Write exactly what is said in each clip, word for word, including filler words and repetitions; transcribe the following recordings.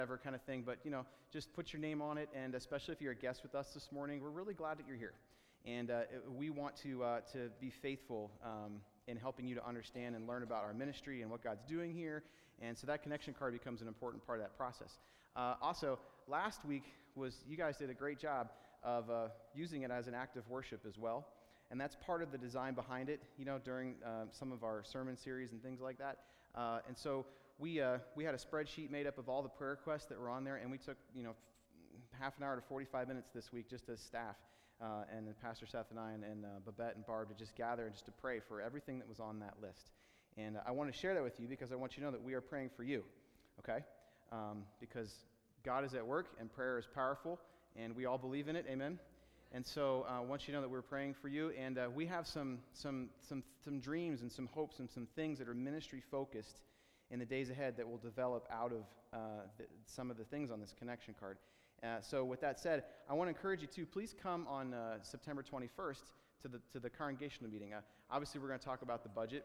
whatever kind of thing, but, you know, just put your name on it, and especially if you're a guest with us this morning, we're really glad that you're here. And uh, we want to uh, to be faithful um, in helping you to understand and learn about our ministry and what God's doing here, and so that connection card becomes an important part of that process. Uh, also, last week was, you guys did a great job of uh, using it as an act of worship as well, and that's part of the design behind it, you know, during uh, some of our sermon series and things like that. Uh, and so we uh, we had a spreadsheet made up of all the prayer requests that were on there, and we took, you know, f- half an hour to forty-five minutes this week just as staff, uh, and then Pastor Seth and I and, and uh, Babette and Barb to just gather and just to pray for everything that was on that list. And uh, I want to share that with you because I want you to know that we are praying for you, okay? Um, because God is at work and prayer is powerful, and we all believe in it, amen? And so uh, I want you to know that we're praying for you, and uh, we have some some some some dreams and some hopes and some things that are ministry focused in the days ahead that will develop out of uh, the, some of the things on this connection card. Uh, so with that said, I want to encourage you to please come on uh, September twenty-first to the to the congregational meeting. Uh, obviously, we're going to talk about the budget.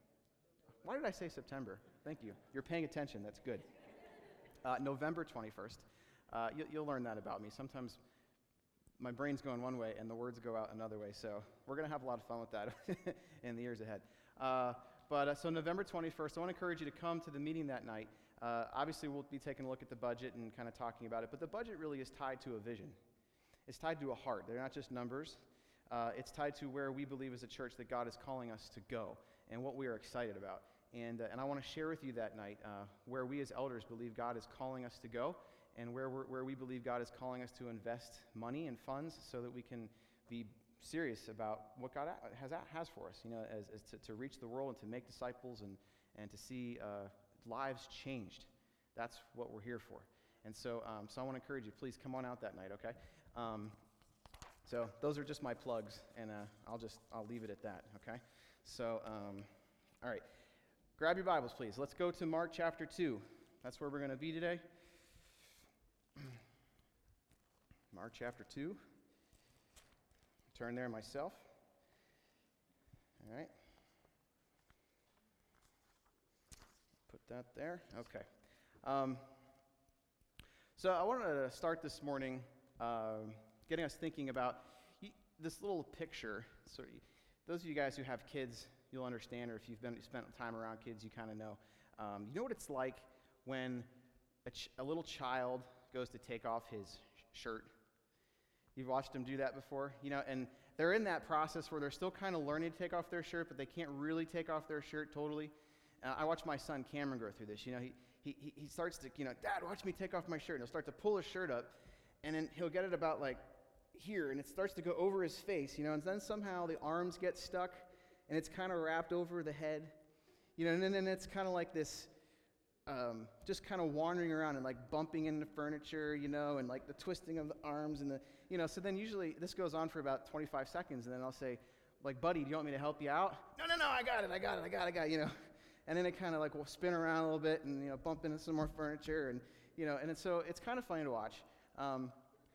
Why did I say September? Thank you. You're paying attention. That's good. Uh, November twenty-first. Uh, you, you'll learn that about me. Sometimes my brain's going one way and the words go out another way. So we're going to have a lot of fun with that in the years ahead. Uh, but uh, so November twenty-first, I want to encourage you to come to the meeting that night. Uh, obviously, we'll be taking a look at the budget and kind of talking about it. But the budget really is tied to a vision. It's tied to a heart. They're not just numbers. Uh, it's tied to where we believe as a church that God is calling us to go and what we are excited about. And, uh, and I want to share with you that night uh, where we as elders believe God is calling us to go, and where we're, where we believe God is calling us to invest money and funds so that we can be serious about what God has has for us, you know, as, as to, to reach the world and to make disciples and, and to see uh, lives changed. That's what we're here for. And so um, so I want to encourage you, please come on out that night, okay? Um, so those are just my plugs, and uh, I'll just, I'll leave it at that, okay? So, um, all right. Grab your Bibles, please. Let's go to Mark chapter two. That's where we're going to be today. Mark chapter two. Turn there myself. All right. Put that there. Okay. Um, so I wanted to start this morning uh, getting us thinking about y- this little picture. So y- those of you guys who have kids, you'll understand, or if you've been spent time around kids, you kind of know. Um, you know what it's like when a, ch- a little child goes to take off his sh- shirt? You've watched them do that before, you know, and they're in that process where they're still kind of learning to take off their shirt, but they can't really take off their shirt totally. Uh, I watched my son Cameron go through this. You know, he, he he starts to, you know, Dad, watch me take off my shirt. And he'll start to pull his shirt up, and then he'll get it about like here, and it starts to go over his face, you know, and then somehow the arms get stuck, and it's kind of wrapped over the head, you know, and then and it's kind of like this, um, just kind of wandering around and like bumping into furniture, you know, and like the twisting of the arms and the, you know, so then usually this goes on for about twenty-five seconds, and then I'll say, like, buddy, do you want me to help you out? No, no, no, I got it, I got it, I got it, I got it, you know. And then it kind of like will spin around a little bit and, you know, bump into some more furniture, and, you know, and it's, so it's kind of funny to watch. Um,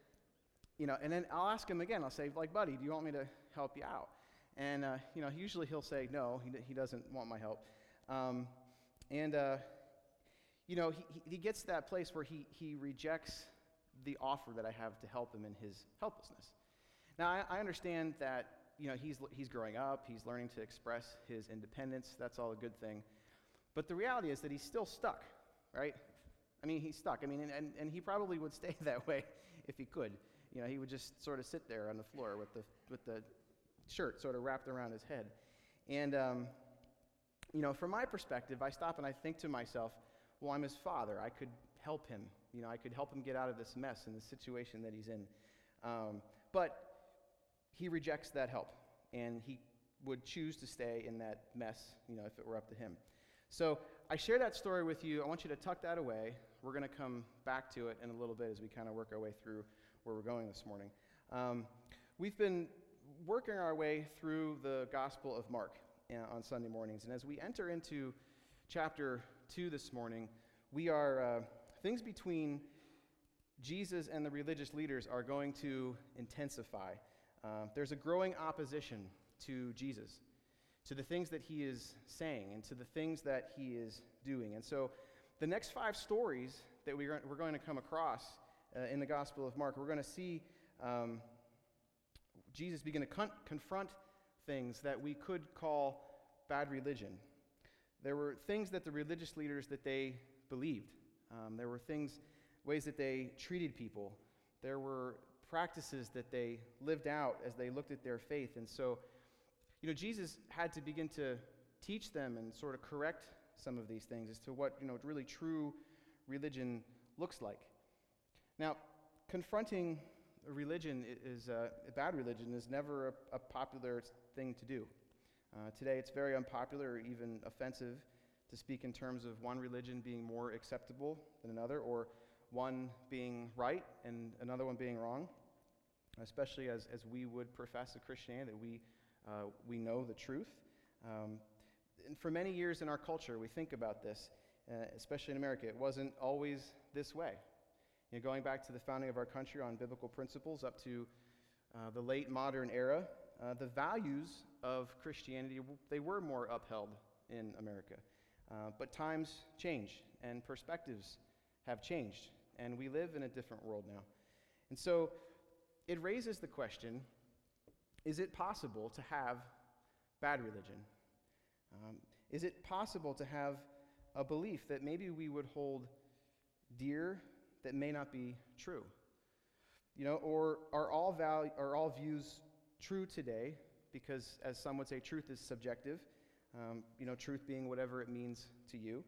you know, and then I'll ask him again, I'll say, like, buddy, do you want me to help you out? And, uh, you know, usually he'll say, no, he, he doesn't want my help. Um, and, uh, you know, he, he gets to that place where he, he rejects the offer that I have to help him in his helplessness. Now, I, I understand that, you know, he's he's growing up, he's learning to express his independence, that's all a good thing. But the reality is that he's still stuck, right? I mean, he's stuck. I mean, and, and, and he probably would stay that way if he could. You know, he would just sort of sit there on the floor with the with the shirt sort of wrapped around his head. And, um, you know, from my perspective, I stop and I think to myself, well, I'm his father. I could help him. You know, I could help him get out of this mess and the situation that he's in. Um, but he rejects that help, and he would choose to stay in that mess, you know, if it were up to him. So I share that story with you. I want you to tuck that away. We're going to come back to it in a little bit as we kind of work our way through where we're going this morning. Um, we've been working our way through the Gospel of Mark uh, on Sunday mornings, and as we enter into chapter two this morning, we are, uh, things between Jesus and the religious leaders are going to intensify. Uh, there's a growing opposition to Jesus, to the things that he is saying, and to the things that he is doing. And so the next five stories that we are, we're going to come across uh, in the Gospel of Mark. We're going to see um, Jesus begin to con- confront things that we could call bad religion. There were things that the religious leaders that they believed. Um, there were things, ways that they treated people. There were practices that they lived out as they looked at their faith. And so, you know, Jesus had to begin to teach them and sort of correct some of these things as to what, you know, really true religion looks like. Now, confronting a religion is uh, a bad religion is never a, a popular thing to do. Uh, today, it's very unpopular or even offensive to speak in terms of one religion being more acceptable than another, or one being right and another one being wrong, especially as, as we would profess a Christianity, that we, uh, we know the truth. Um, and for many years in our culture, we think about this, uh, especially in America. It wasn't always this way. You know, going back to the founding of our country on biblical principles up to uh, the late modern era, uh, the values of Christianity, they were more upheld in America. Uh, but times change, and perspectives have changed, and we live in a different world now. And so it raises the question, is it possible to have bad religion? Um, is it possible to have a belief that maybe we would hold dear that may not be true? You know, or are all value, are all views true today? Because, as some would say, truth is subjective. Um, you know, truth being whatever it means to you.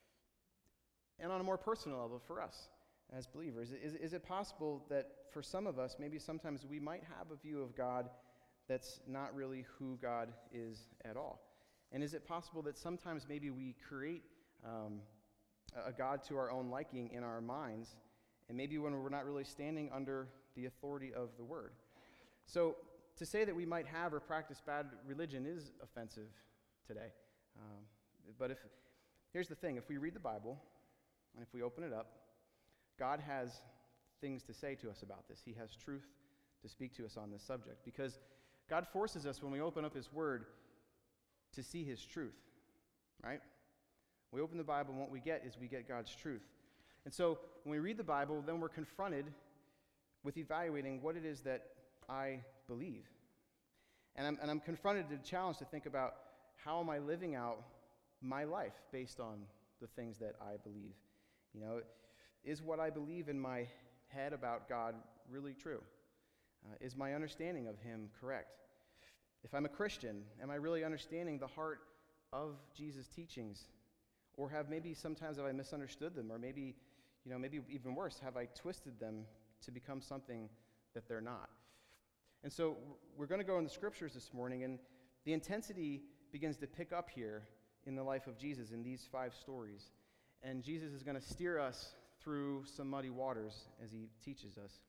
And on a more personal level for us as believers, is, is it possible that for some of us, maybe sometimes we might have a view of God that's not really who God is at all? And is it possible that sometimes maybe we create um, a God to our own liking in our minds, and maybe when we're not really standing under the authority of the Word? So to say that we might have or practice bad religion is offensive today. Um, but if here's the thing, if we read the Bible, and if we open it up, God has things to say to us about this. He has truth to speak to us on this subject, because God forces us when we open up His Word to see His truth, right? We open the Bible, and what we get is we get God's truth. And so when we read the Bible, then we're confronted with evaluating what it is that I believe. And I'm, and I'm confronted to the challenge to think about, how am I living out my life based on the things that I believe? You know, is what I believe in my head about God really true? Uh, is my understanding of Him correct? If I'm a Christian, am I really understanding the heart of Jesus' teachings? Or have maybe sometimes have I misunderstood them? Or maybe, you know, maybe even worse, have I twisted them to become something that they're not? And so we're going to go in the scriptures this morning, and the intensity begins to pick up here in the life of Jesus in these five stories. And Jesus is going to steer us through some muddy waters as He teaches us.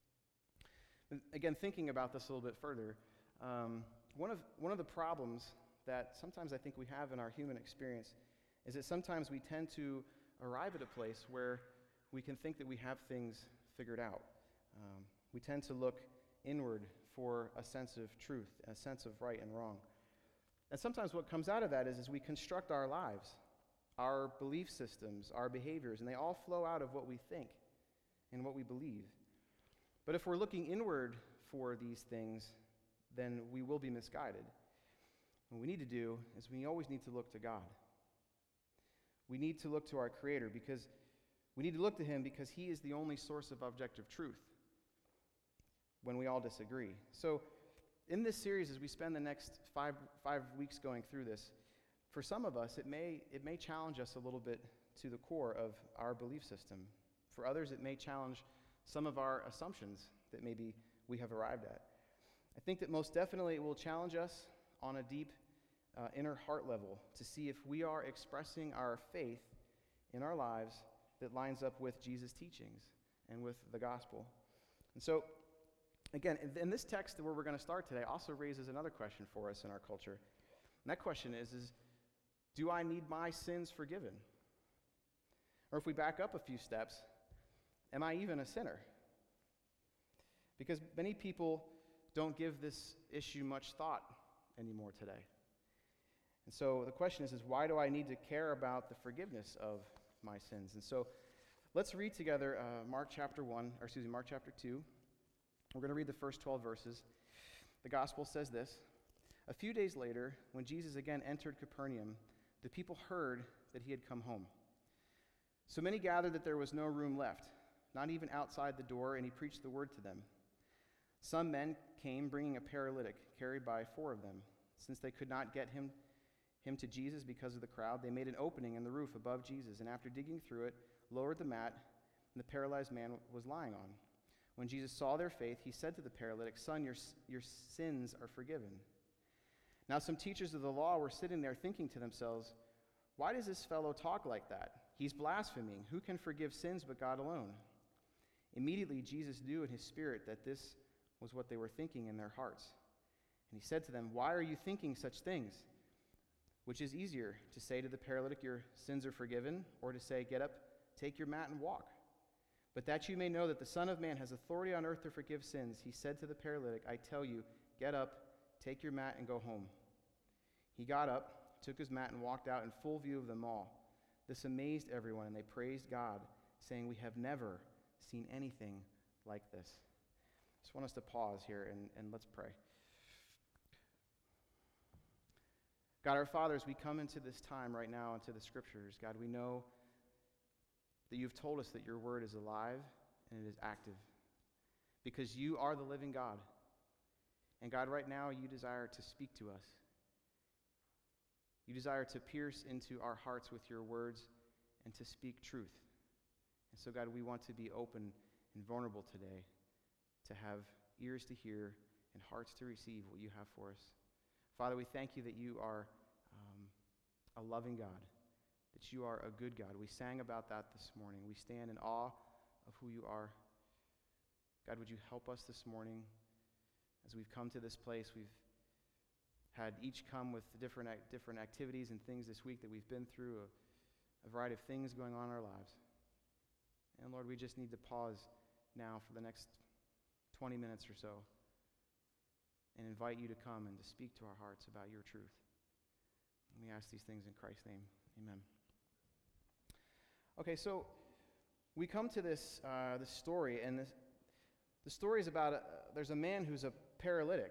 And again, thinking about this a little bit further, um, one of one of the problems that sometimes I think we have in our human experience is that sometimes we tend to arrive at a place where we can think that we have things figured out. Um, we tend to look inward for a sense of truth, a sense of right and wrong. And sometimes what comes out of that is, is we construct our lives, our belief systems, our behaviors, and they all flow out of what we think and what we believe. But if we're looking inward for these things, then we will be misguided. What we need to do is we always need to look to God. We need to look to our Creator, because we need to look to Him because He is the only source of objective truth when we all disagree. So in this series, as we spend the next five five weeks going through this, for some of us, it may it may challenge us a little bit to the core of our belief system. For others, it may challenge some of our assumptions that maybe we have arrived at. I think that most definitely it will challenge us on a deep uh, inner heart level to see if we are expressing our faith in our lives that lines up with Jesus' teachings and with the gospel. And so, again, in this text where we're going to start today also raises another question for us in our culture. And that question is, is, do I need my sins forgiven? Or if we back up a few steps, am I even a sinner? Because many people don't give this issue much thought anymore today. And so the question is, is why do I need to care about the forgiveness of my sins? And so Let's read together uh, Mark chapter one, or excuse me, Mark chapter two. We're going to read the first twelve verses. The gospel says this: A few days later, when Jesus again entered Capernaum, the people heard that he had come home. So many gathered that there was no room left, not even outside the door, and he preached the word to them. Some men came bringing a paralytic, carried by four of them. Since they could not get him, him to Jesus because of the crowd, they made an opening in the roof above Jesus, and after digging through it, lowered the mat, and the paralyzed man was lying on. When Jesus saw their faith, he said to the paralytic, Son, your, your sins are forgiven. Now some teachers of the law were sitting there thinking to themselves, Why does this fellow talk like that? He's blaspheming. Who can forgive sins but God alone? Immediately Jesus knew in his spirit that this was what they were thinking in their hearts. And he said to them, Why are you thinking such things? Which is easier, to say to the paralytic, Your sins are forgiven, or to say, Get up, take your mat and walk? But that you may know that the Son of Man has authority on earth to forgive sins, he said to the paralytic, I tell you, get up, take your mat and go home. He got up, took his mat and walked out in full view of them all. This amazed everyone, and they praised God, saying, We have never seen anything like this. I just want us to pause here and, and let's pray. God, our Father, as we come into this time right now, into the Scriptures, God, we know that you've told us that your word is alive and it is active, because you are the living God. And God, right now, you desire to speak to us. You desire to pierce into our hearts with your words and to speak truth. And so, God, we want to be open and vulnerable today, to have ears to hear and hearts to receive what you have for us. Father, we thank you that you are um, a loving God, that you are a good God. We sang about that this morning. We stand in awe of who you are. God, would you help us this morning as we've come to this place? We've had each come with different different activities and things this week that we've been through, a, a variety of things going on in our lives. And Lord, we just need to pause now for the next twenty minutes or so and invite you to come and to speak to our hearts about your truth. And we ask these things in Christ's name. Amen. Okay, so we come to this uh, this story, and this, the story is about a, there's a man who's a paralytic.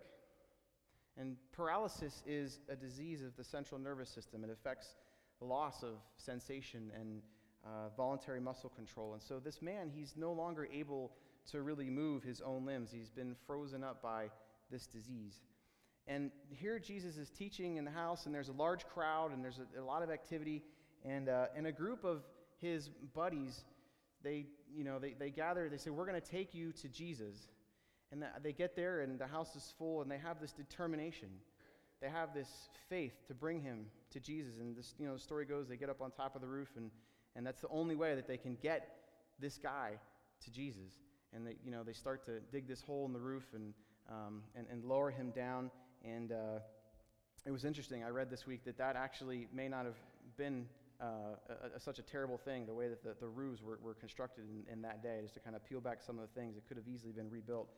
And paralysis is a disease of the central nervous system. It affects the loss of sensation and uh, voluntary muscle control. And so this man, he's no longer able to really move his own limbs. He's been frozen up by this disease. And here Jesus is teaching in the house, and there's a large crowd, and there's a, a lot of activity. And uh, and a group of his buddies, they you know they, they gather. They say, "We're going to take you to Jesus." And they get there, and the house is full, and they have this determination. They have this faith to bring him to Jesus. And this, you know, the story goes, they get up on top of the roof, and, and that's the only way that they can get this guy to Jesus. And they, you know, they start to dig this hole in the roof and um, and, and lower him down. And uh, it was interesting. I read this week that that actually may not have been uh, a, a, such a terrible thing, the way that the, the roofs were, were constructed in, in that day, just to kind of peel back some of the things. It could have easily been rebuilt.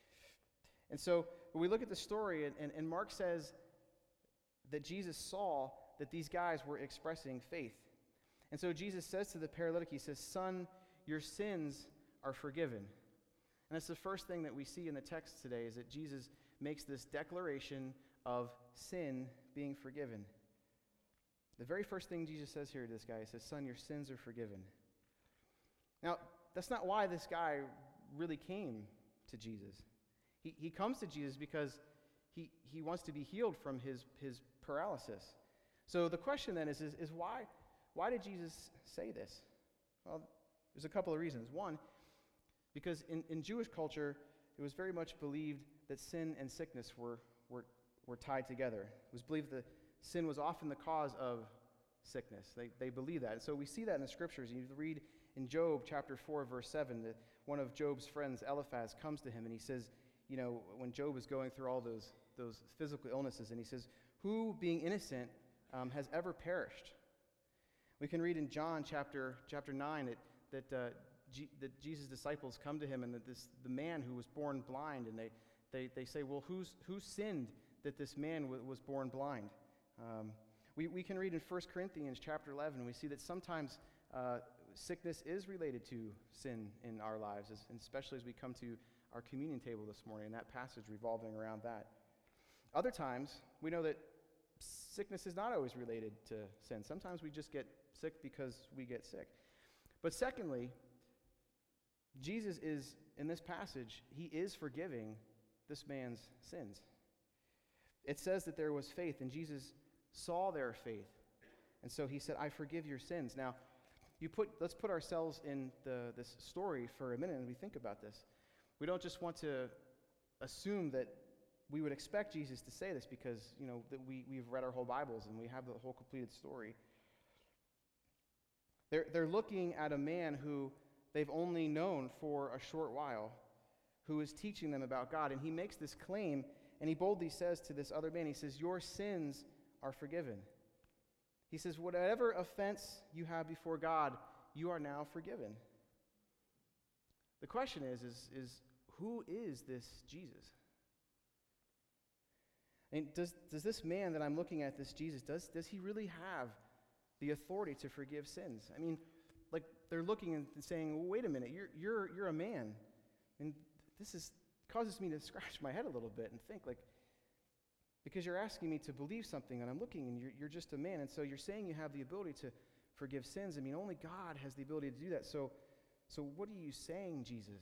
And so when we look at the story, and, and, and Mark says that Jesus saw that these guys were expressing faith. And so Jesus says to the paralytic, he says, Son, your sins are forgiven. And that's the first thing that we see in the text today, is that Jesus makes this declaration of sin being forgiven. The very first thing Jesus says here to this guy, he says, Son, your sins are forgiven. Now, that's not why this guy really came to Jesus. He, he comes to Jesus because he, he wants to be healed from his, his paralysis. So the question then is, is, is why, why did Jesus say this? Well, there's a couple of reasons. One, because in, in Jewish culture, it was very much believed that sin and sickness were, were, were tied together. It was believed that sin was often the cause of sickness. They, they believed that. And so we see that in the Scriptures. You read in Job chapter four, verse seven, that one of Job's friends, Eliphaz, comes to him and he says, you know, when Job is going through all those, those physical illnesses, and he says, who, being innocent, um, has ever perished? We can read in John chapter chapter nine that, that, uh, G- that Jesus' disciples come to him, and that this the man who was born blind, and they, they, they say, well, who's, who sinned that this man w- was born blind? Um, we, we can read in First Corinthians chapter eleven, we see that sometimes uh, sickness is related to sin in our lives, as, especially as we come to our communion table this morning, and that passage revolving around that. Other times, we know that sickness is not always related to sin. Sometimes we just get sick because we get sick. But secondly, Jesus is, in this passage, he is forgiving this man's sins. It says that there was faith, and Jesus saw their faith. And so he said, I forgive your sins. Now, you put let's put ourselves in the, this story for a minute and we think about this. We don't just want to assume that we would expect Jesus to say this because, you know, that we, we've read our whole Bibles and we have the whole completed story. They're, they're looking at a man who they've only known for a short while, who is teaching them about God. And he makes this claim, and he boldly says to this other man, he says, your sins are forgiven. He says, whatever offense you have before God, you are now forgiven. The question is, is, is who is this Jesus? And does, does this man that I'm looking at, this Jesus, does, does he really have the authority to forgive sins? I mean, like they're looking and saying, well, wait a minute, you're, you're, you're a man. And this is causes me to scratch my head a little bit and think, like, because you're asking me to believe something, and I'm looking, and you're, you're just a man, and so you're saying you have the ability to forgive sins. I mean, only God has the ability to do that. So, so what are you saying, Jesus?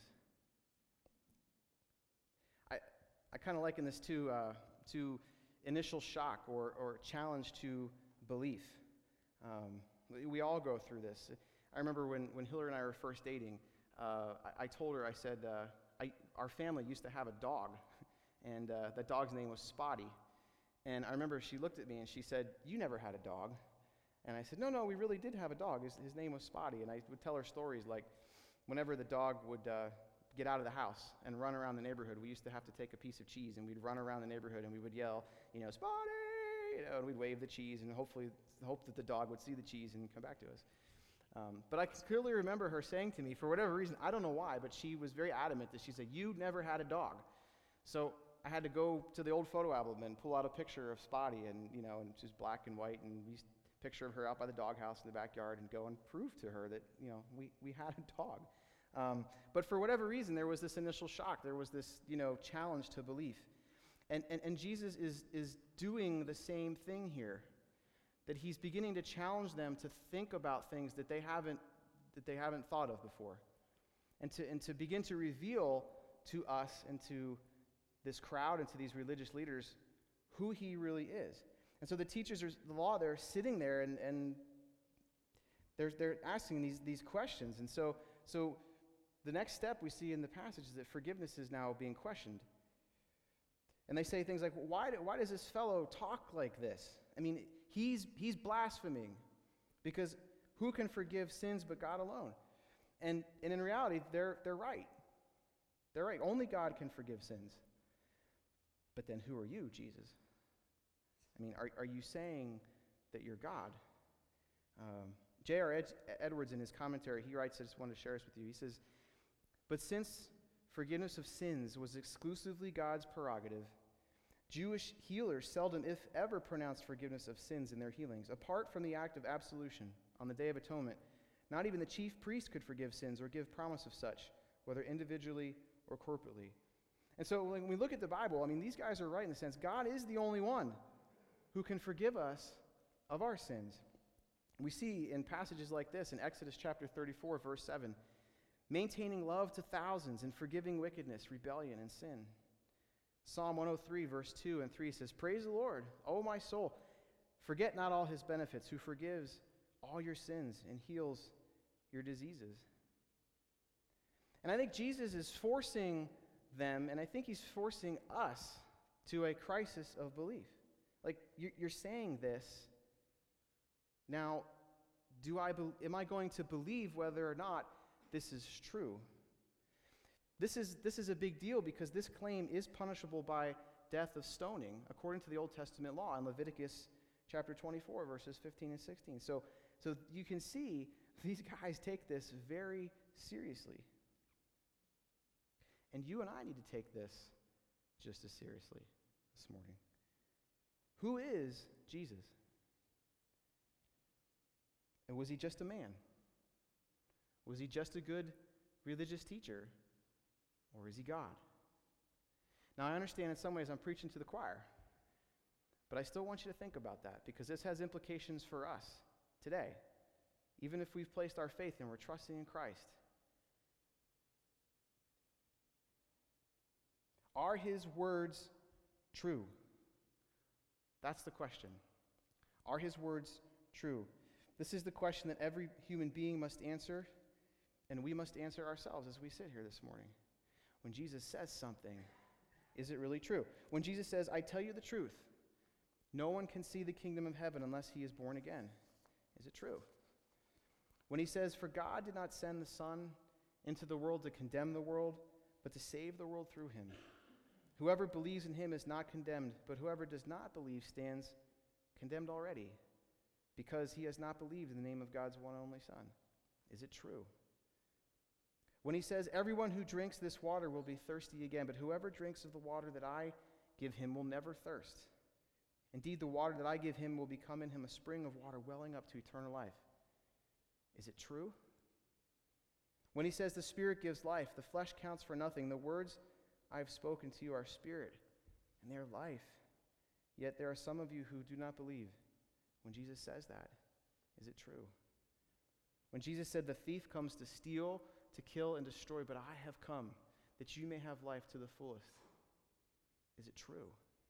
I I kind of liken this to uh, to initial shock or or challenge to belief. Um, we, we all go through this. I remember when when Hillary and I were first dating. Uh, I, I told her, I said, uh, I, our family used to have a dog, and uh, that dog's name was Spotty. And I remember she looked at me and she said, you never had a dog. And I said, no, no, we really did have a dog. His, his name was Spotty. And I would tell her stories like whenever the dog would uh, get out of the house and run around the neighborhood, we used to have to take a piece of cheese and we'd run around the neighborhood and we would yell, you know, Spotty, you know, and we'd wave the cheese and hopefully hope that the dog would see the cheese and come back to us. Um, but I clearly remember her saying to me, for whatever reason, I don't know why, but she was very adamant that she said, you never had a dog. So I had to go to the old photo album and pull out a picture of Spotty, and you know, and she's black and white, and we picture of her out by the doghouse in the backyard, and go and prove to her that you know we we had a dog. Um, but for whatever reason, there was this initial shock. There was this you know challenge to belief, and and and Jesus is is doing the same thing here. That he's beginning to challenge them to think about things that they haven't that they haven't thought of before, and to and to begin to reveal to us and to this crowd and to these religious leaders who he really is. And so the teachers of the law, they're sitting there and, and they're, they're asking these, these questions. And so, so the next step we see in the passage is that forgiveness is now being questioned. And they say things like, why, do, why does this fellow talk like this? I mean, he's, he's blaspheming because who can forgive sins but God alone? And, and in reality, they're, they're right. They're right. Only God can forgive sins. But then who are you, Jesus? I mean, are, are you saying that you're God? Um, J R Ed, Edwards, in his commentary, he writes, I just wanted to share this with you. He says, but since forgiveness of sins was exclusively God's prerogative, Jewish healers seldom, if ever, pronounced forgiveness of sins in their healings. Apart from the act of absolution on the Day of Atonement, not even the chief priest could forgive sins or give promise of such, whether individually or corporately. And so when we look at the Bible, I mean, these guys are right in the sense God is the only one who can forgive us of our sins. We see in passages like this in Exodus chapter thirty-four, verse seven, maintaining love to thousands and forgiving wickedness, rebellion, and sin. Psalm one oh three, verse two and three says, praise the Lord, O my soul, forget not all his benefits, who forgives all your sins and heals your diseases. And I think Jesus is forcing them, and I think he's forcing us to a crisis of belief. Like, you're saying this, now, do I be, am I going to believe whether or not this is true? This is, this is a big deal because this claim is punishable by death of stoning, according to the Old Testament law in Leviticus chapter twenty-four, verses fifteen and sixteen. So, so you can see these guys take this very seriously. And you and I need to take this just as seriously this morning. Who is Jesus? And was he just a man? Was he just a good religious teacher? Or is he God? Now, I understand in some ways I'm preaching to the choir, but I still want you to think about that, because this has implications for us today, even if we've placed our faith and we're trusting in Christ. Are his words true? That's the question. Are his words true? This is the question that every human being must answer, and we must answer ourselves as we sit here this morning. When Jesus says something, is it really true? When Jesus says, I tell you the truth, no one can see the kingdom of heaven unless he is born again, is it true? When he says, for God did not send the Son into the world to condemn the world, but to save the world through him. Whoever believes in him is not condemned, but whoever does not believe stands condemned already, because he has not believed in the name of God's one and only Son. Is it true? When he says, everyone who drinks this water will be thirsty again, but whoever drinks of the water that I give him will never thirst. Indeed, the water that I give him will become in him a spring of water welling up to eternal life. Is it true? When he says the Spirit gives life, the flesh counts for nothing. The words I have spoken to you are spirit, and they are life. Yet there are some of you who do not believe. When Jesus says that, is it true? When Jesus said the thief comes to steal, to kill, and destroy, but I have come that you may have life to the fullest, is it true?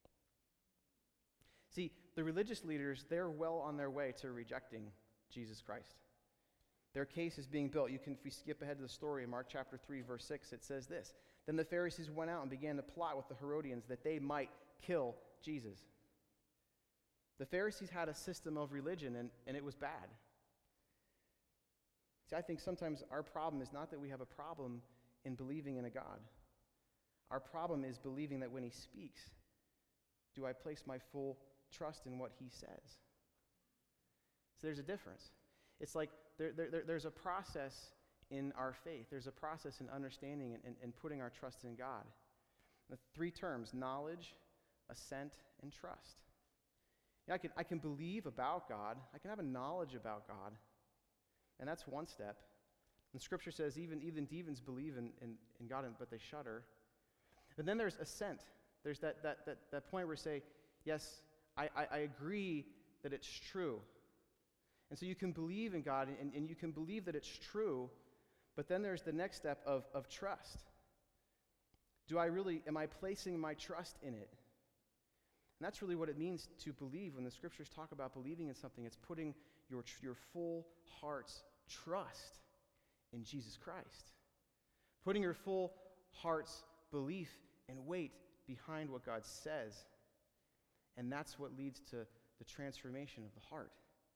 See, the religious leaders, they're well on their way to rejecting Jesus Christ. Their case is being built. You can, if we skip ahead to the story in Mark chapter three, verse six, it says this. Then the Pharisees went out and began to plot with the Herodians that they might kill Jesus. The Pharisees had a system of religion, and, and it was bad. See, I think sometimes our problem is not that we have a problem in believing in a God. Our problem is believing that when he speaks, do I place my full trust in what he says? So there's a difference. It's like there, there, there's a process in our faith. There's a process in understanding and, and, and putting our trust in God. The three terms, knowledge, assent, and trust. Yeah, I can, I can believe about God. I can have a knowledge about God. And that's one step. And Scripture says even, even demons believe in, in, in God, but they shudder. And then there's assent. There's that, that, that, that point where you say, yes, I, I, I agree that it's true. And so you can believe in God, and, and you can believe that it's true, but then there's the next step of, of trust. Do I really, am I placing my trust in it? And that's really what it means to believe. When the Scriptures talk about believing in something, it's putting your, your full heart's trust in Jesus Christ. Putting your full heart's belief and weight behind what God says. And that's what leads to the transformation of the heart.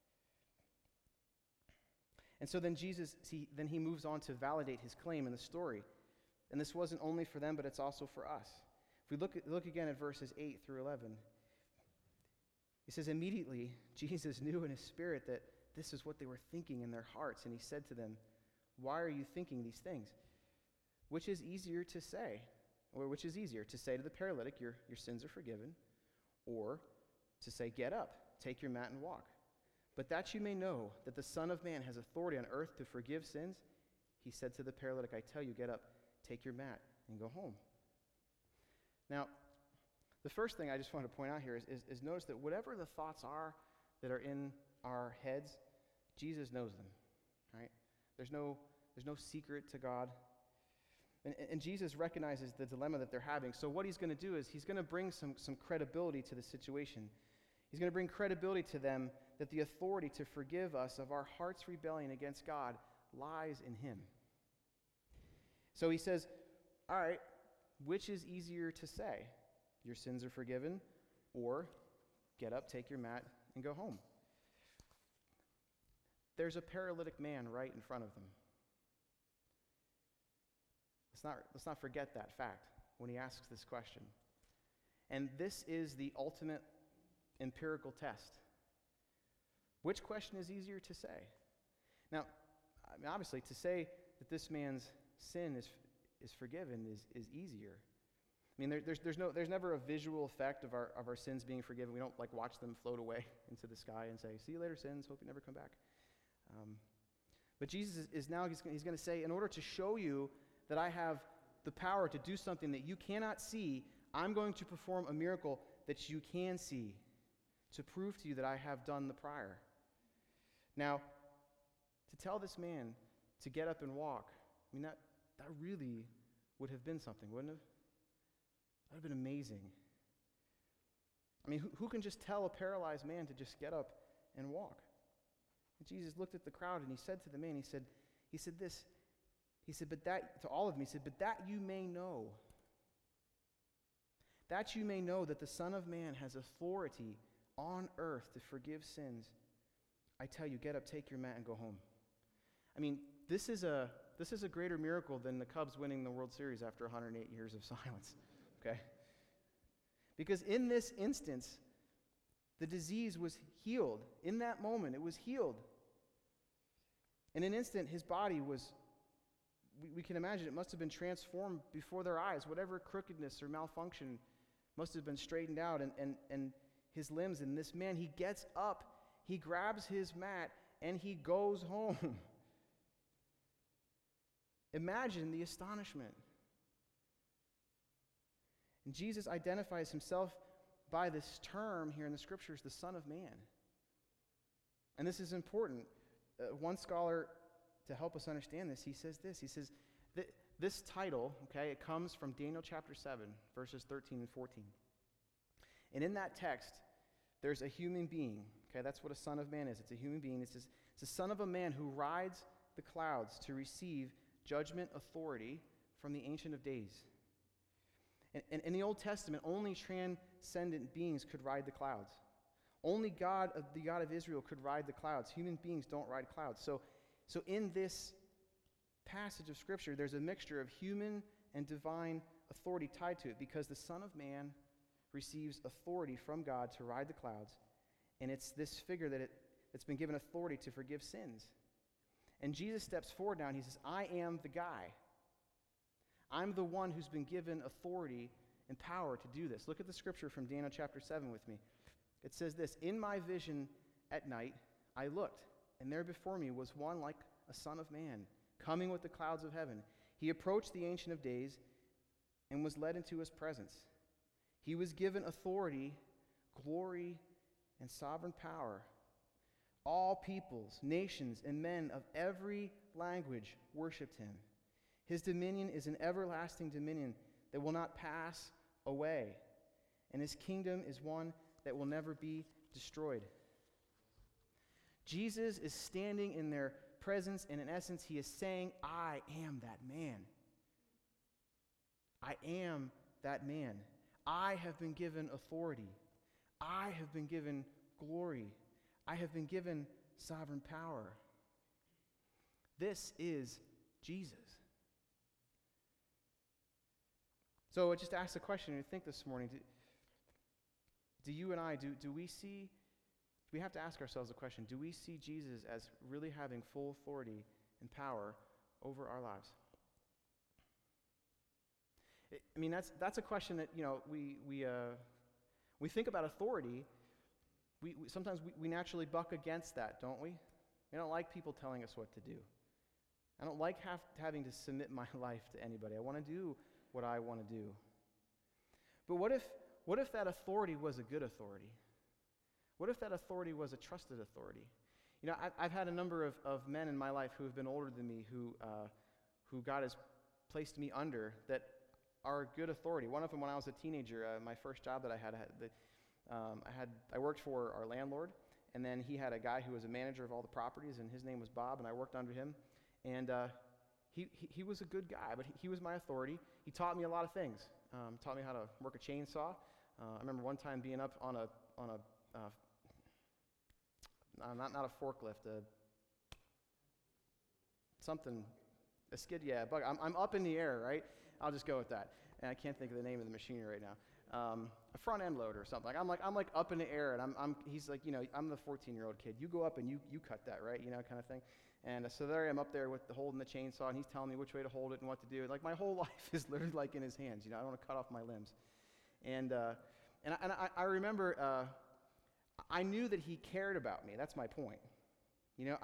And so then Jesus, see, then he moves on to validate his claim in the story. And this wasn't only for them, but it's also for us. If we look, at, look again at verses eight through eleven, he says, immediately Jesus knew in his spirit that this is what they were thinking in their hearts. And he said to them, why are you thinking these things? Which is easier to say, or which is easier, to say to the paralytic, your, your sins are forgiven, or to say, get up, take your mat and walk. But that you may know that the Son of Man has authority on earth to forgive sins, he said to the paralytic, I tell you, get up, take your mat, and go home. Now, the first thing I just want to point out here is, is, is notice that whatever the thoughts are that are in our heads, Jesus knows them, right? There's no, there's no secret to God. And, and Jesus recognizes the dilemma that they're having. So what he's going to do is he's going to bring some, some credibility to the situation. He's going to bring credibility to them that the authority to forgive us of our heart's rebellion against God lies in him. So he says, all right, which is easier to say? Your sins are forgiven, or get up, take your mat, and go home. There's a paralytic man right in front of them. Let's not, let's not forget that fact when he asks this question. And this is the ultimate empirical test. Which question is easier to say? Now, I mean, obviously, to say that this man's sin is, is forgiven is, is easier. I mean, there, there's, there's, no, there's never a visual effect of our, of our sins being forgiven. We don't like watch them float away into the sky and say, see you later, sins, hope you never come back. Um, But Jesus is, is now, he's, he's going to say, in order to show you that I have the power to do something that you cannot see, I'm going to perform a miracle that you can see to prove to you that I have done the prior. Now, to tell this man to get up and walk, I mean, that, that really would have been something, wouldn't it? That would have been amazing. I mean, who, who can just tell a paralyzed man to just get up and walk? And Jesus looked at the crowd and he said to the man, he said, he said this, he said, but that, to all of them, he said, but that you may know, that you may know that the Son of Man has authority on earth to forgive sins. I tell you, get up, take your mat, and go home. I mean, this is a this is a greater miracle than the Cubs winning the World Series after one hundred eight years of silence, okay? Because in this instance, the disease was healed. In that moment, it was healed. In an instant, his body was, we, we can imagine, it must have been transformed before their eyes. Whatever crookedness or malfunction must have been straightened out, and, and, and his limbs. And this man, he gets up, he grabs his mat, and he goes home. Imagine the astonishment. And Jesus identifies himself by this term here in the scriptures, the Son of Man. And this is important. Uh, one scholar, to help us understand this, he says this. He says, th- this title, okay, it comes from Daniel chapter seven, verses thirteen and fourteen. And in that text, there's a human being. Okay, that's what a Son of Man is. It's a human being. It says, it's the Son of a Man who rides the clouds to receive judgment authority from the Ancient of Days. And, and in the Old Testament, only transcendent beings could ride the clouds. Only God, of the God of Israel, could ride the clouds. Human beings don't ride clouds. So, so in this passage of Scripture, there's a mixture of human and divine authority tied to it, because the Son of Man receives authority from God to ride the clouds, and it's this figure that it, that's been given authority to forgive sins. And Jesus steps forward now and he says, I am the guy. I'm the one who's been given authority and power to do this. Look at the scripture from Daniel chapter seven with me. It says this, in my vision at night I looked, and there before me was one like a son of man, coming with the clouds of heaven. He approached the Ancient of Days and was led into his presence. He was given authority, glory, and sovereign power. All peoples, nations, and men of every language worshiped him. His dominion is an everlasting dominion that will not pass away, and his kingdom is one that will never be destroyed. Jesus is standing in their presence, and in essence, he is saying, I am that man. I am that man. I have been given authority. I have been given glory. I have been given sovereign power. This is Jesus. So I just asked a question and think this morning. Do, do you and I, do, do we see, we have to ask ourselves the question, do we see Jesus as really having full authority and power over our lives? It, I mean, that's that's a question that, you know, we we uh, we think about authority. We, we sometimes we, we naturally buck against that, don't we? We don't like people telling us what to do. I don't like have, having to submit my life to anybody. I want to do what I want to do. But what if what if that authority was a good authority? What if that authority was a trusted authority? You know, I've, I've had a number of, of men in my life who have been older than me, who uh, who God has placed me under, that are good authority. One of them, when I was a teenager, uh, my first job that I had, I had, the, um, I had, I worked for our landlord, and then he had a guy who was a manager of all the properties, and his name was Bob, and I worked under him, and uh, he, he he was a good guy, but he, he was my authority. He taught me a lot of things. Um, taught me how to work a chainsaw. Uh, I remember one time being up on a on a uh, uh, not not a forklift, uh, something, a skid, yeah, a bug. I'm I'm up in the air, right? I'll just go with that. And I can't think of the name of the machinery right now. Um, a front end loader or something. Like I'm like I'm like up in the air, and I'm I'm he's like, you know, I'm the fourteen-year-old kid. You go up and you you cut that, right? You know, kind of thing. And uh, so there I am up there with the holding the chainsaw, and he's telling me which way to hold it and what to do. Like my whole life is literally like in his hands. You know, I don't want to cut off my limbs. And uh, and I, and I, I remember uh, I knew that he cared about me. That's my point. You know, I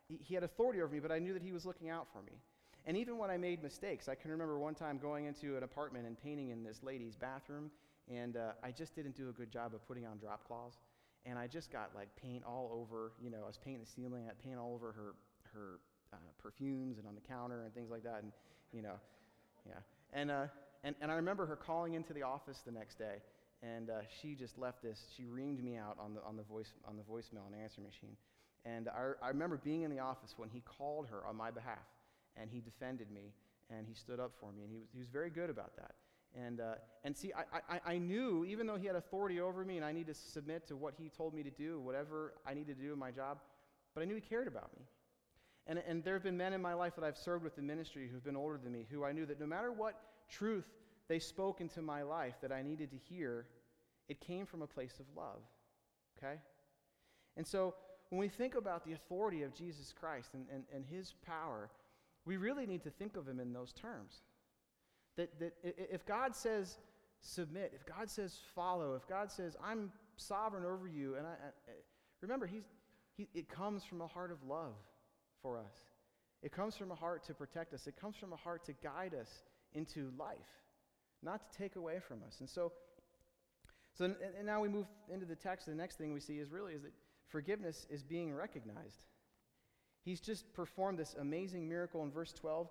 he, he had authority over me, but I knew that he was looking out for me. And even when I made mistakes, I can remember one time going into an apartment and painting in this lady's bathroom, and uh, I just didn't do a good job of putting on drop cloths. And I just got like paint all over, you know, I was painting the ceiling, I had paint all over her, her uh, perfumes and on the counter and things like that, and, you know, yeah. And, uh, and, and I remember her calling into the office the next day, and uh, she just left this, she reamed me out on the, on the, voice, on the voicemail on the answering machine. And I, I remember being in the office when he called her on my behalf, and he defended me, and he stood up for me, and he was, he was very good about that. And uh, and see, I, I, I knew, even though he had authority over me and I needed to submit to what he told me to do, whatever I needed to do in my job, but I knew he cared about me. And, and there have been men in my life that I've served with in ministry who've been older than me, who I knew that no matter what truth they spoke into my life that I needed to hear, it came from a place of love, okay? And so when we think about the authority of Jesus Christ and, and, and his power, we really need to think of him in those terms. That, that if God says submit, if God says follow, if God says I'm sovereign over you, and I, I remember, he's, he, it comes from a heart of love for us. It comes from a heart to protect us. It comes from a heart to guide us into life, not to take away from us. And so, so and, and now we move into the text. The next thing we see is really is that forgiveness is being recognized. He's just performed this amazing miracle in verse twelve.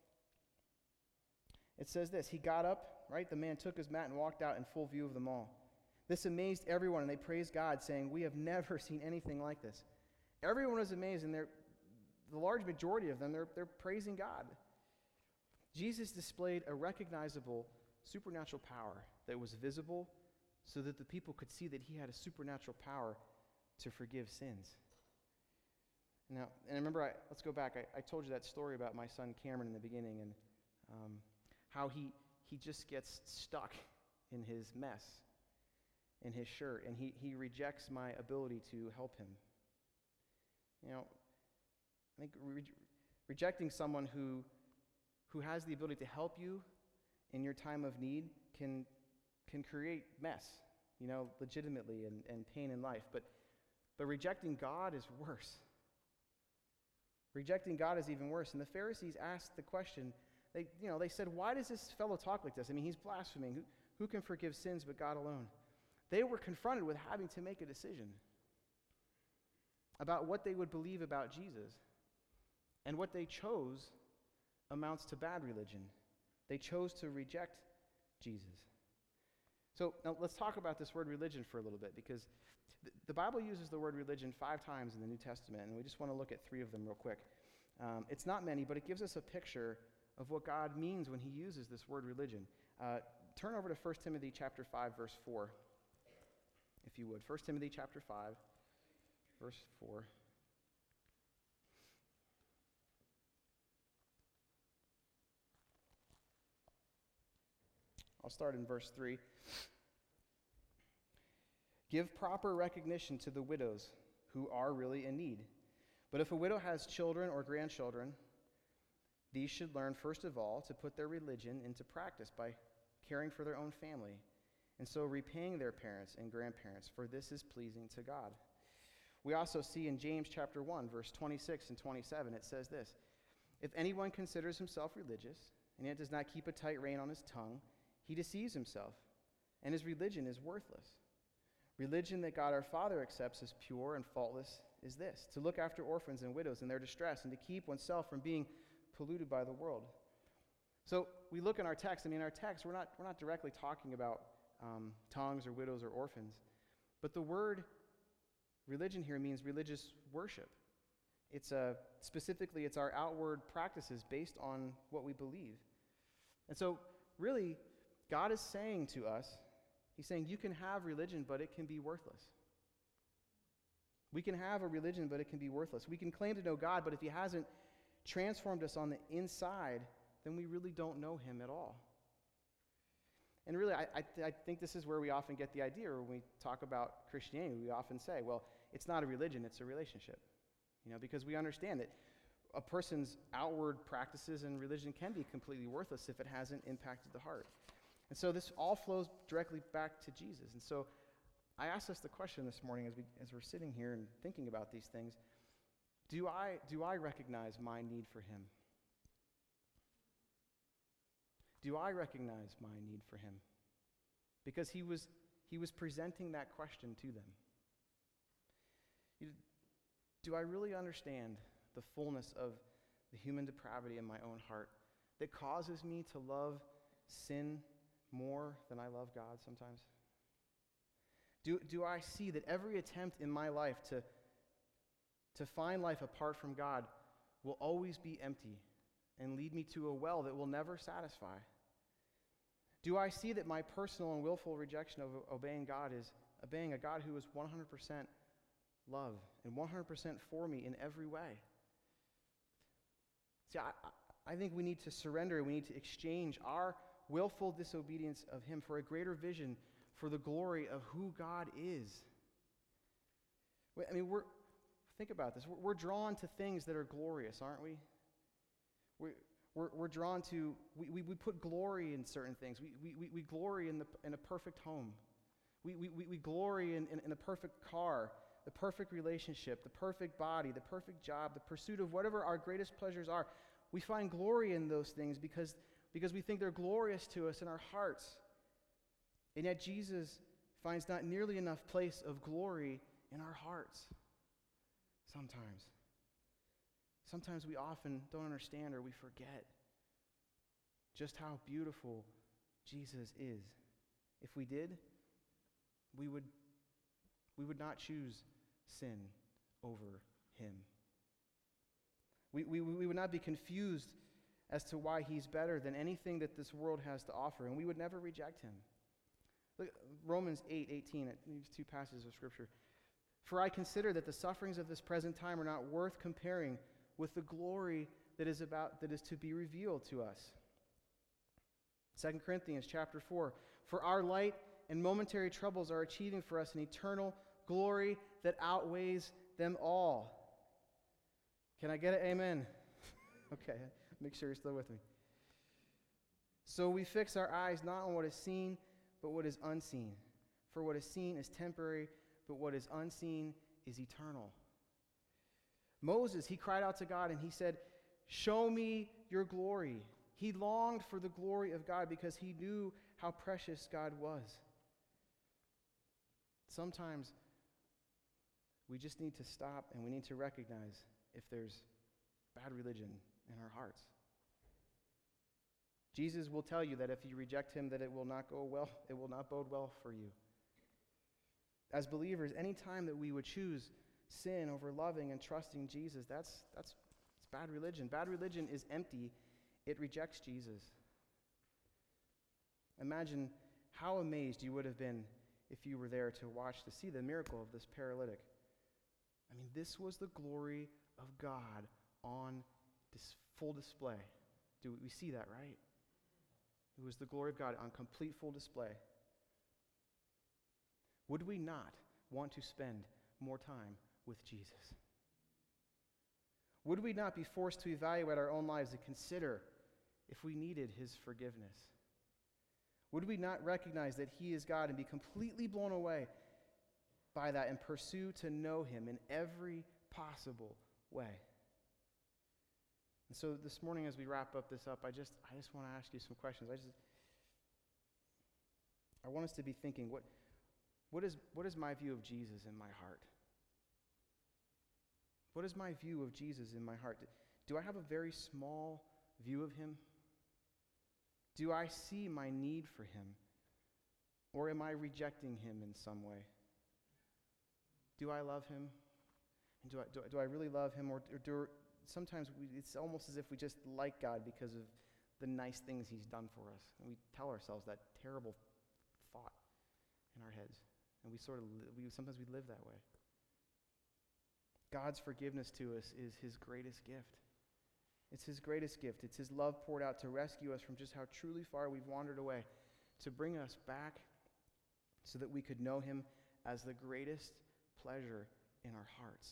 It says this, he got up, right? The man took his mat and walked out in full view of them all. This amazed everyone, and they praised God, saying, we have never seen anything like this. Everyone was amazed, and they're, the large majority of them, they're, they're praising God. Jesus displayed a recognizable supernatural power that was visible so that the people could see that he had a supernatural power to forgive sins. Now, and remember, I, let's go back. I, I told you that story about my son Cameron in the beginning, and um, how he, he just gets stuck in his mess, in his shirt, and he, he rejects my ability to help him. You know, I think re- rejecting someone who, who has the ability to help you in your time of need can, can create mess, you know, legitimately, and, and pain in life. But, but rejecting God is worse. Rejecting God is even worse. And the Pharisees asked the question, They, you know, they said, why does this fellow talk like this? I mean, he's blaspheming. Who, who can forgive sins but God alone? They were confronted with having to make a decision about what they would believe about Jesus. And what they chose amounts to bad religion. They chose to reject Jesus. So now let's talk about this word religion for a little bit, because th- the Bible uses the word religion five times in the New Testament, and we just want to look at three of them real quick. Um, it's not many, but it gives us a picture of what God means when he uses this word religion. Uh, turn over to First Timothy chapter five, verse four, if you would. First Timothy chapter five, verse four. I'll start in verse three. Give proper recognition to the widows who are really in need. But if a widow has children or grandchildren, these should learn, first of all, to put their religion into practice by caring for their own family, and so repaying their parents and grandparents, for this is pleasing to God. We also see in James chapter one, verse twenty-six and twenty-seven, it says this, if anyone considers himself religious, and yet does not keep a tight rein on his tongue, he deceives himself, and his religion is worthless. Religion that God our Father accepts as pure and faultless is this, to look after orphans and widows in their distress, and to keep oneself from being polluted by the world. So we look in our text. I mean, in our text, we're not we're not directly talking about um, tongues or widows or orphans, but the word religion here means religious worship. It's a specifically it's our outward practices based on what we believe. And so, really, God is saying to us, he's saying you can have religion, but it can be worthless. We can have a religion, but it can be worthless. We can claim to know God, but if he hasn't transformed us on the inside, then we really don't know him at all. And really, I, I, th- I think this is where we often get the idea when we talk about Christianity. We often say, well, it's not a religion, it's a relationship. You know, because we understand that a person's outward practices and religion can be completely worthless if it hasn't impacted the heart. And so this all flows directly back to Jesus. And so I asked us the question this morning as, we, as we're sitting here and thinking about these things, Do I, do I recognize my need for him? Do I recognize my need for him? Because he was, he was presenting that question to them. You- Do I really understand the fullness of the human depravity in my own heart that causes me to love sin more than I love God sometimes? Do, do I see that every attempt in my life to, to find life apart from God will always be empty and lead me to a well that will never satisfy? Do I see that my personal and willful rejection of obeying God is obeying a God who is one hundred percent love and one hundred percent for me in every way? See, I, I think we need to surrender. We need to exchange our willful disobedience of him for a greater vision for the glory of who God is. I mean, we're think about this. We're, we're drawn to things that are glorious, aren't we? We, we're, we're drawn to, we, we, we put glory in certain things. We, we, we, we glory in, the, in a perfect home. We, we, we glory in, in, in a perfect car, the perfect relationship, the perfect body, the perfect job, the pursuit of whatever our greatest pleasures are. We find glory in those things because, because we think they're glorious to us in our hearts. And yet Jesus finds not nearly enough place of glory in our hearts sometimes. Sometimes we often don't understand or we forget just how beautiful Jesus is. If we did, we would, we would not choose sin over him. We, we, we would not be confused as to why he's better than anything that this world has to offer, and we would never reject him. Look, Romans eight eighteen, these two passages of Scripture. For I consider that the sufferings of this present time are not worth comparing with the glory that is about that is to be revealed to us. Second Corinthians chapter four. For our light and momentary troubles are achieving for us an eternal glory that outweighs them all. Can I get an amen? Okay, make sure you're still with me. So we fix our eyes not on what is seen, but what is unseen. For what is seen is temporary, but what is unseen is eternal. Moses, he cried out to God and he said, show me your glory. He longed for the glory of God because he knew how precious God was. Sometimes we just need to stop and we need to recognize if there's bad religion in our hearts. Jesus will tell you that if you reject him, that it will not go well, it will not bode well for you. As believers, any time that we would choose sin over loving and trusting Jesus, that's that's it's bad religion. Bad religion is empty. It rejects Jesus. Imagine how amazed you would have been if you were there to watch, to see the miracle of this paralytic. I mean, this was the glory of God on this full display. Do we see that, right? It was the glory of God on complete full display. Would we not want to spend more time with Jesus? Would we not be forced to evaluate our own lives and consider if we needed his forgiveness? Would we not recognize that he is God and be completely blown away by that and pursue to know him in every possible way? And so this morning as we wrap up this up, I just I just want to ask you some questions. I just I want us to be thinking, what what is what is my view of Jesus in my heart? What is my view of Jesus in my heart? Do I have a very small view of him? Do I see my need for him? Or am I rejecting him in some way? Do I love him? And do I, do, I- do I really love him? Or, or do, sometimes we, it's almost as if we just like God because of the nice things he's done for us. And we tell ourselves that terrible thought in our heads. And we sort of, li- we sometimes we live that way. God's forgiveness to us is his greatest gift. It's his greatest gift. It's his love poured out to rescue us from just how truly far we've wandered away, to bring us back so that we could know him as the greatest pleasure in our hearts.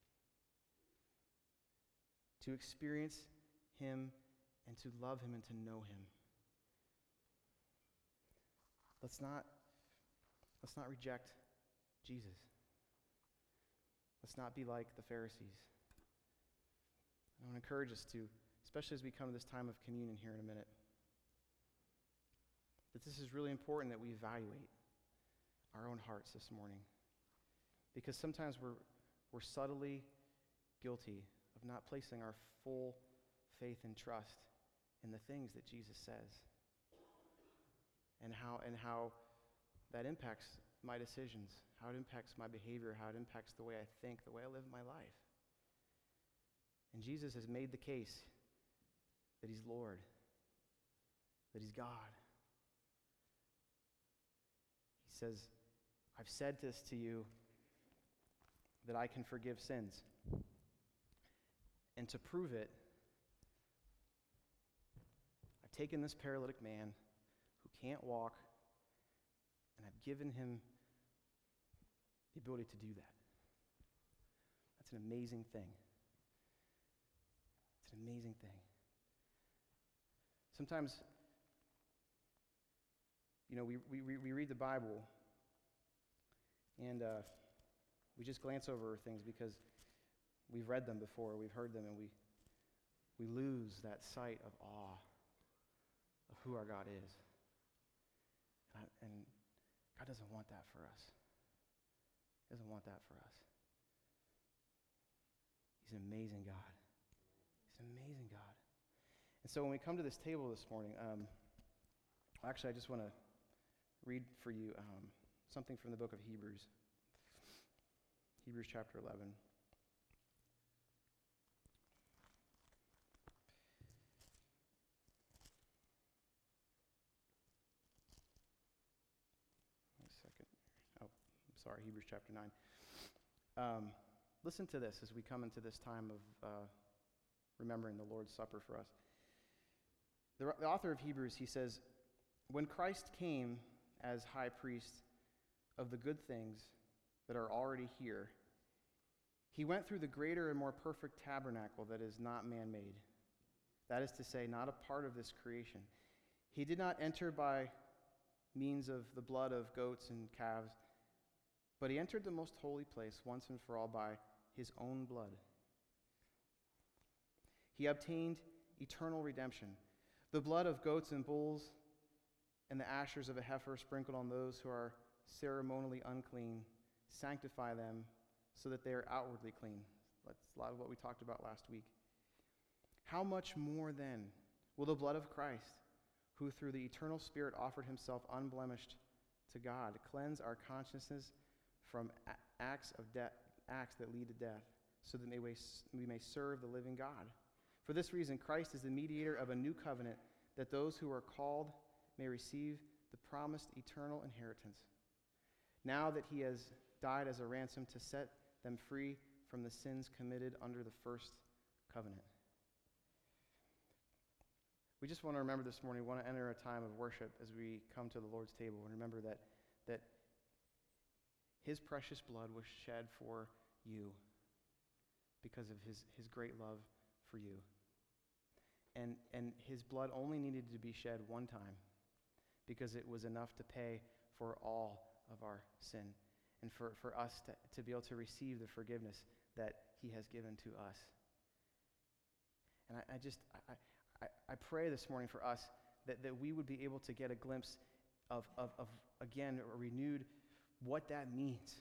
To experience him and to love him and to know him. Let's not, let's not reject Jesus. Let's not be like the Pharisees. I want to encourage us to, especially as we come to this time of communion here in a minute, that this is really important that we evaluate our own hearts this morning. Because sometimes we're, we're subtly guilty of not placing our full faith and trust in the things that Jesus says. And how, and how that impacts my decisions, how it impacts my behavior, how it impacts the way I think, the way I live my life. And Jesus has made the case that he's Lord, that he's God. He says, I've said this to you that I can forgive sins. And to prove it, I've taken this paralytic man who can't walk, and I've given him the ability to do that. That's an amazing thing. It's an amazing thing. Sometimes, you know, we, we, we read the Bible, and uh, we just glance over things because we've read them before, we've heard them, and we, we lose that sight of awe of who our God is. And, I, and God doesn't want that for us. He doesn't want that for us. He's an amazing God. He's an amazing God. And so when we come to this table this morning, um, actually I just want to read for you um, something from the book of Hebrews. Hebrews chapter eleven. Wait a second. Oh, I'm sorry, Hebrews chapter nine. Um, listen to this as we come into this time of uh, remembering the Lord's Supper for us. The, the author of Hebrews, he says, when Christ came as high priest of the good things that are already here, he went through the greater and more perfect tabernacle that is not man-made. That is to say, not a part of this creation. He did not enter by means of the blood of goats and calves, but he entered the most holy place once and for all by his own blood. He obtained eternal redemption. The blood of goats and bulls and the ashes of a heifer sprinkled on those who are ceremonially unclean sanctify them so that they are outwardly clean. That's a lot of what we talked about last week. How much more then will the blood of Christ, who through the eternal Spirit offered himself unblemished to God, cleanse our consciences from acts of death, acts that lead to death, so that we may serve the living God? For this reason, Christ is the mediator of a new covenant, that those who are called may receive the promised eternal inheritance. Now that he has died as a ransom to set them free from the sins committed under the first covenant. We just want to remember this morning, we want to enter a time of worship as we come to the Lord's table, and remember that, that his precious blood was shed for you because of his, his great love for you. And, and his blood only needed to be shed one time because it was enough to pay for all of our sin and for, for us to, to be able to receive the forgiveness that he has given to us. And I, I just, I, I, I pray this morning for us that, that we would be able to get a glimpse of, of, of, again, a renewed, what that means.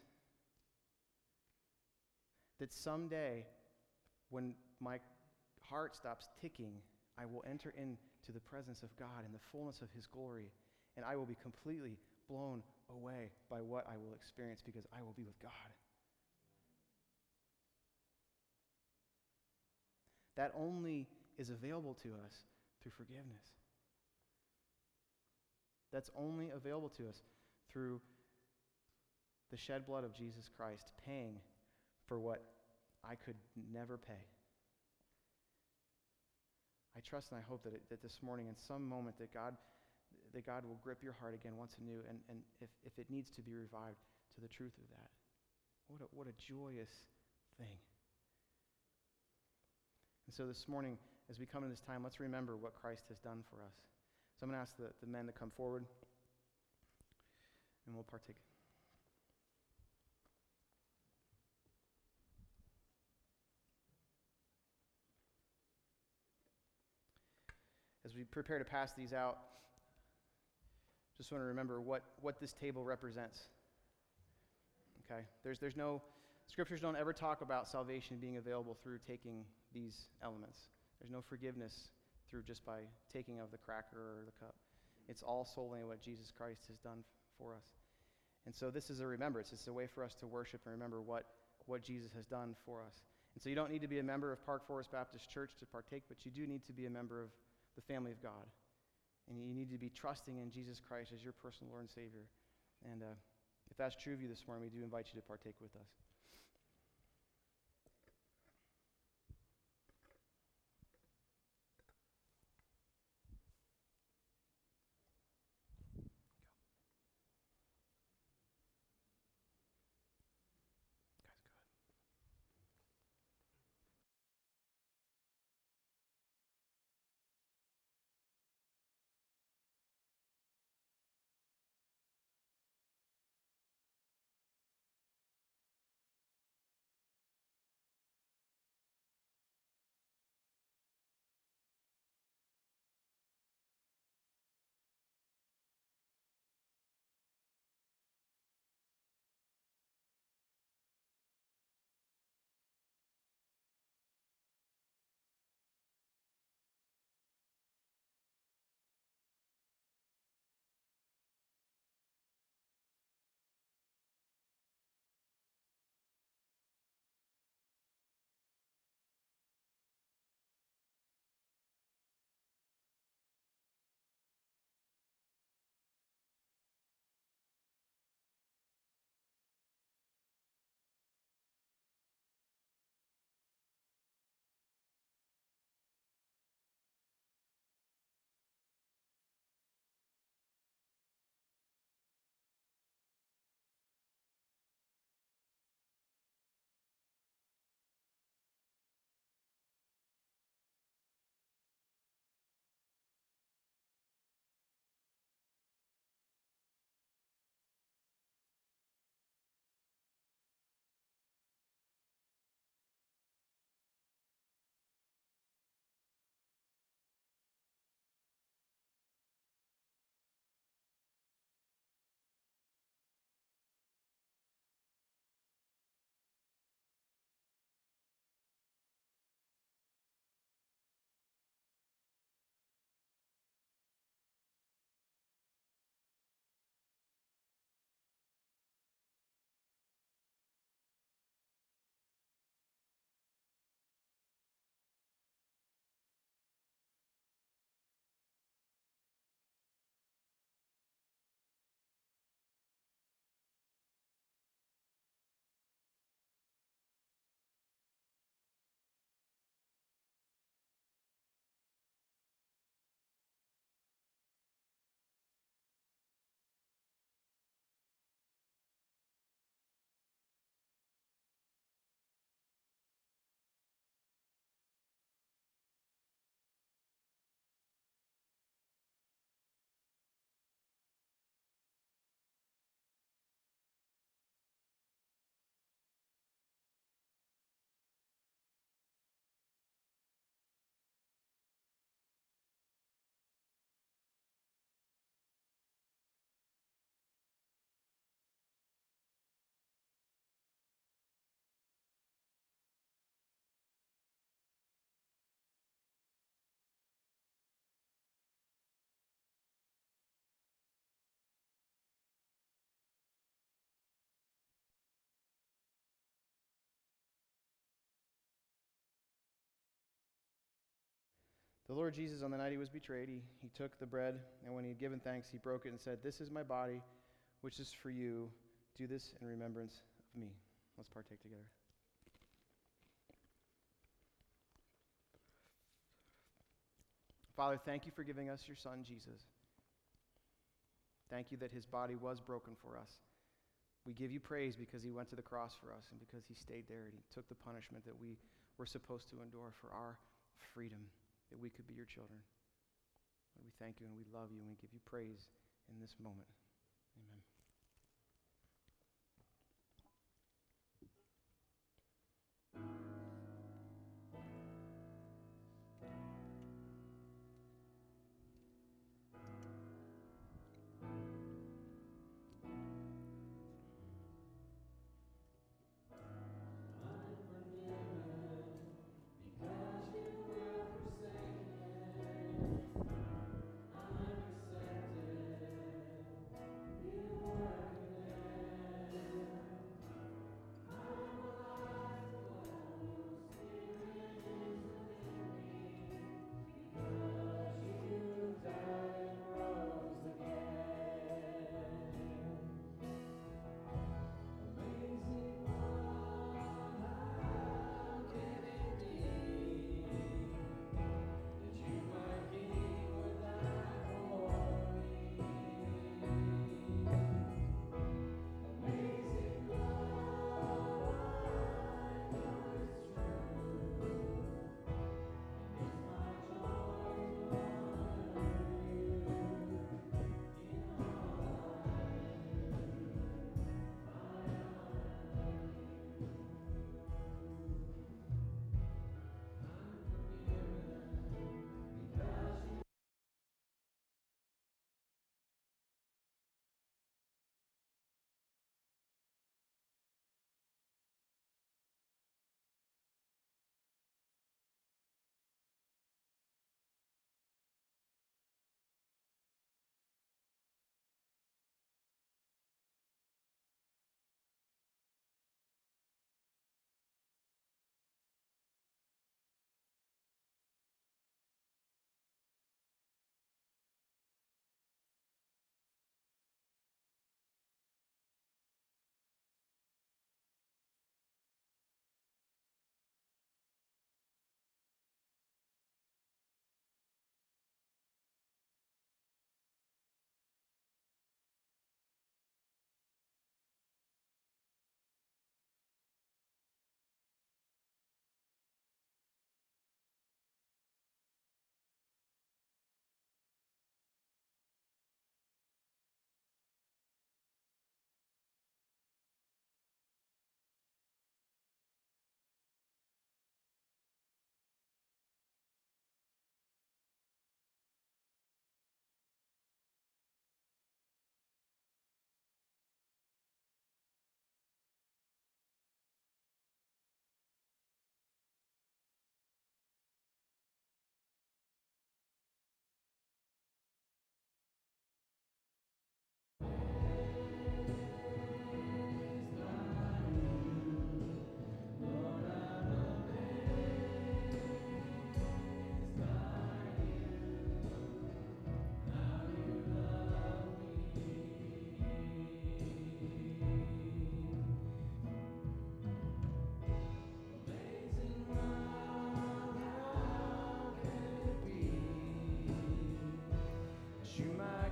That someday, when my heart stops ticking, I will enter into the presence of God in the fullness of his glory, and I will be completely blown away by what I will experience because I will be with God. That only is available to us through forgiveness. That's only available to us through the shed blood of Jesus Christ paying for what I could never pay. I trust and I hope that, it, that this morning, in some moment, that God that God will grip your heart again once anew, and, and if, if it needs to be revived, to the truth of that. What a, what a joyous thing. And so this morning, as we come in this time, let's remember what Christ has done for us. So I'm going to ask the, the men to come forward, and we'll partake. we prepare to pass these out, just want to remember what, what this table represents. Okay? There's, there's no, scriptures don't ever talk about salvation being available through taking these elements. There's no forgiveness through just by taking of the cracker or the cup. It's all solely what Jesus Christ has done for us. And so this is a remembrance. It's a way for us to worship and remember what, what Jesus has done for us. And so you don't need to be a member of Park Forest Baptist Church to partake, but you do need to be a member of the family of God. And you need to be trusting in Jesus Christ as your personal Lord and Savior. And uh, if that's true of you this morning, we do invite you to partake with us. The Lord Jesus, on the night he was betrayed, he, he took the bread, and when he had given thanks, he broke it and said, "This is my body, which is for you. Do this in remembrance of me." Let's partake together. Father, thank you for giving us your Son, Jesus. Thank you that his body was broken for us. We give you praise because he went to the cross for us and because he stayed there and he took the punishment that we were supposed to endure for our freedom, that we could be your children. Lord, we thank you and we love you and we give you praise in this moment. Amen.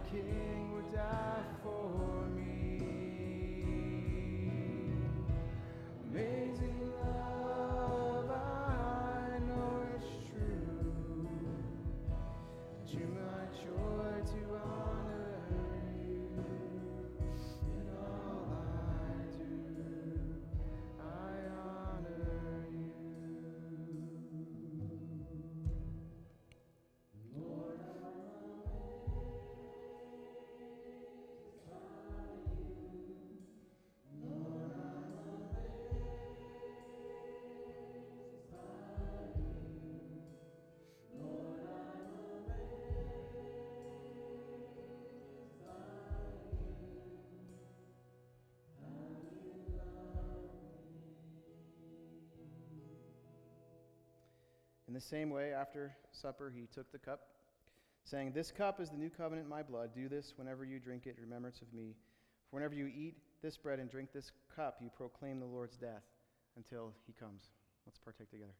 King would die for me. Amazing love, I know it's true. That you my joy to honor you in all I do. I honor you. Lord, in the same way, after supper, he took the cup, saying, "This cup is the new covenant in my blood. Do this whenever you drink it in remembrance of me. For whenever you eat this bread and drink this cup, you proclaim the Lord's death until he comes." Let's partake together.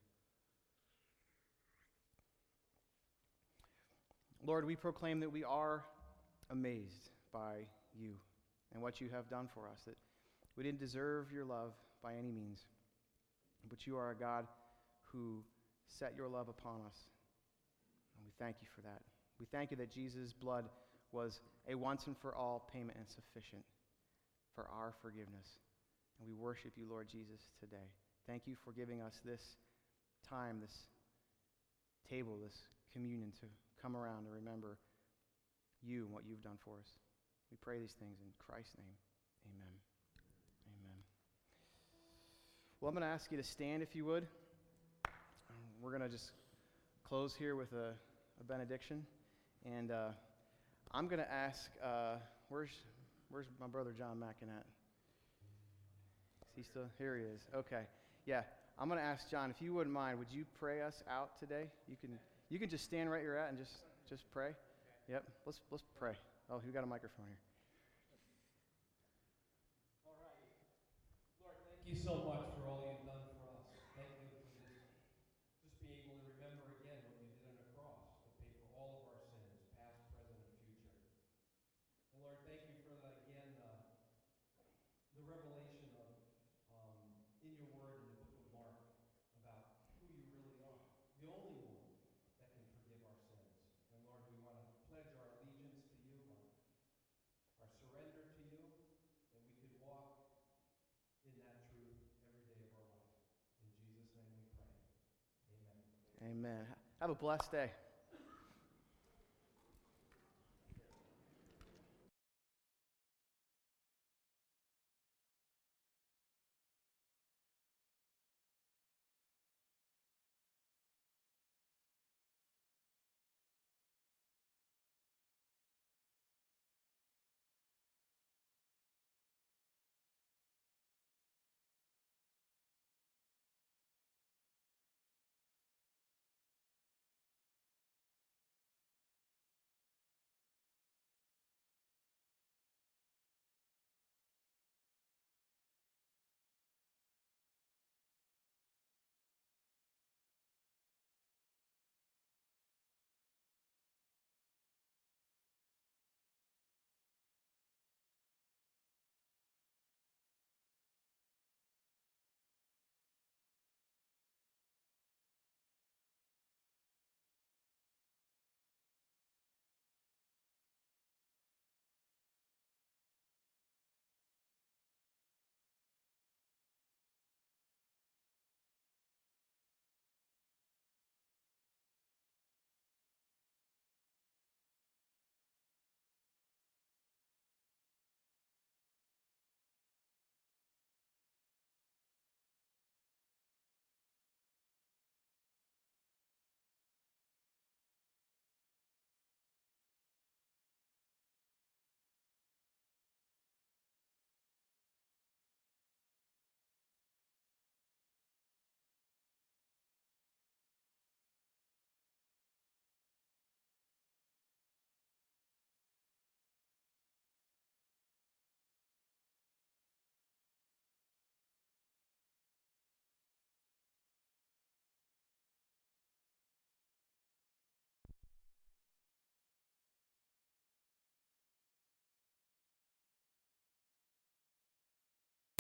Lord, we proclaim that we are amazed by you and what you have done for us, that we didn't deserve your love by any means, but you are a God who set your love upon us, and we thank you for that. We thank you that Jesus' blood was a once and for all payment and sufficient for our forgiveness, and we worship you, Lord Jesus, today. Thank you for giving us this time, this table, this communion to come around and remember you and what you've done for us. We pray these things in Christ's name. Amen. Amen. Well, I'm going to ask you to stand if you would. We're going to just close here with a, a benediction. And uh, I'm going to ask, uh, where's where's my brother John Mackin at? Is he still? Here he is. Okay. Yeah. I'm going to ask John, if you wouldn't mind, would you pray us out today? You can you can just stand right where you're at and just, just pray. Yep. Let's let's pray. Oh, we got a microphone here. All right. Lord, thank you so much for all you've done for us. Thank you for this, just being able to remember again what you did on the cross to pay for all of our sins, past, present, and future. And Lord, thank you for the, again, the, the revelation of um, in your word in the book of Mark about who you really are, the only one that can forgive our sins. And Lord, we want to pledge our allegiance to you, our, our surrender to you, that we could walk in that truth every day of our life. In Jesus' name we pray. Amen. Amen. Have a blessed day.